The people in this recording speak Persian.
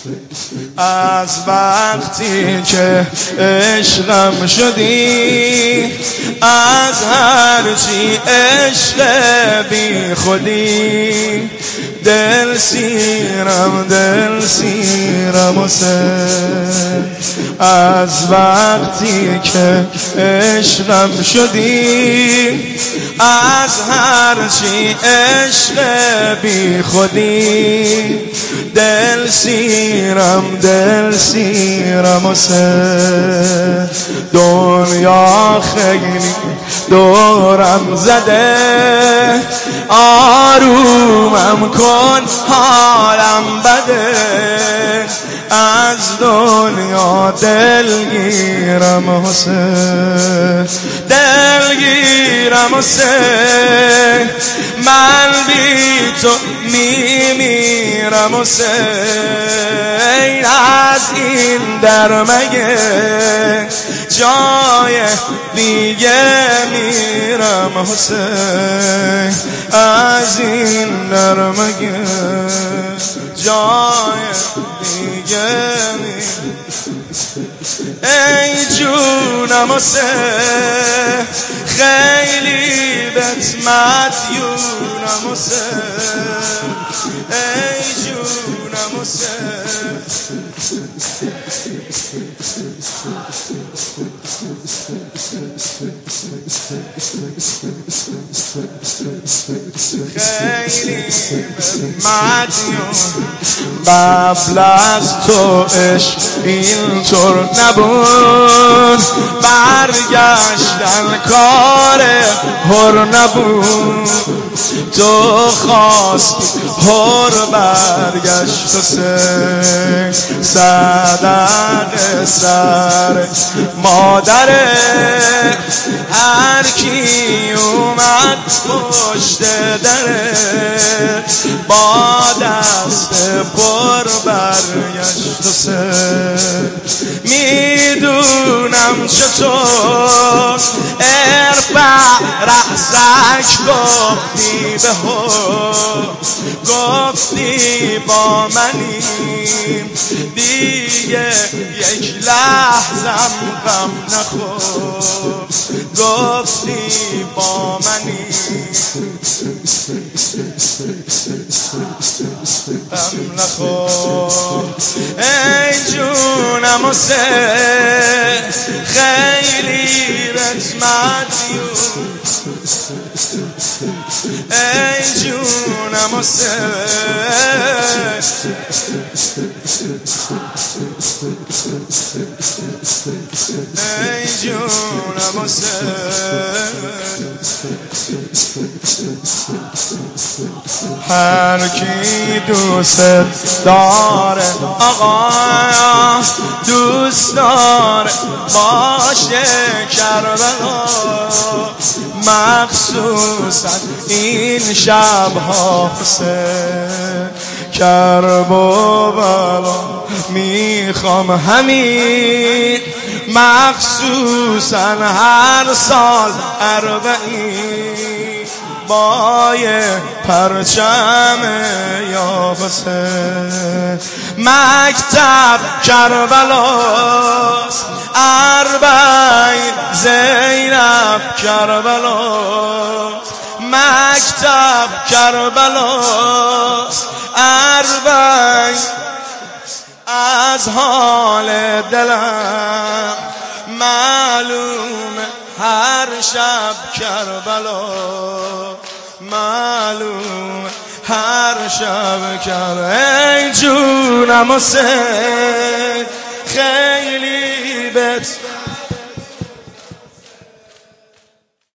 از وقتی که عشقم شدی، از هرچی عشق بی خودی، دل سیرم از وقتی که عشقم شدی، از هرچی عشق بی خودی، دل سیرم دنیا خیلی دورم زده، آرومم کن حالم بده، از دنیا دلگیرم حسین، من بی تو میمیرم حسین، از این در مگه جای دیگه میرم حسین، از این در مگه جای دیگه میرم. ای جونم حسین خیلی بهت مدیونم حسین، ای جونم حسین خیلی مدیون. قبل از تو عشق اینطور نبود، برگشتن کار هر نبود، تو خواستی هر برگشت حسین، صدق سر مادره، هر کی اومد پشت دره، با دست پر برگشت حسین. میدونم چطور ارفع رأسک گفتی به گفتی با منیم دیگه یک لحظم غم نخور، گفتی با منیم غم نخور. ای جونم حسین خیلی بهت مدیون، ای جونم حسین ای جونم حسین. هر کی دوست داره آقا دوست داره باشه کربلا، مخصوصا این شبها حسین، کرب و بلا میخوام همین، مخصوصا هر سال 40 با یه پرچم یا حسین، مکتب کربلاست 40 زینب کربلاست، مکتب کربلاست 40 از حال دلم معلومه هر شب کربلا، معلومه هر شب کربلا. ای جونم حسین خیلی بهت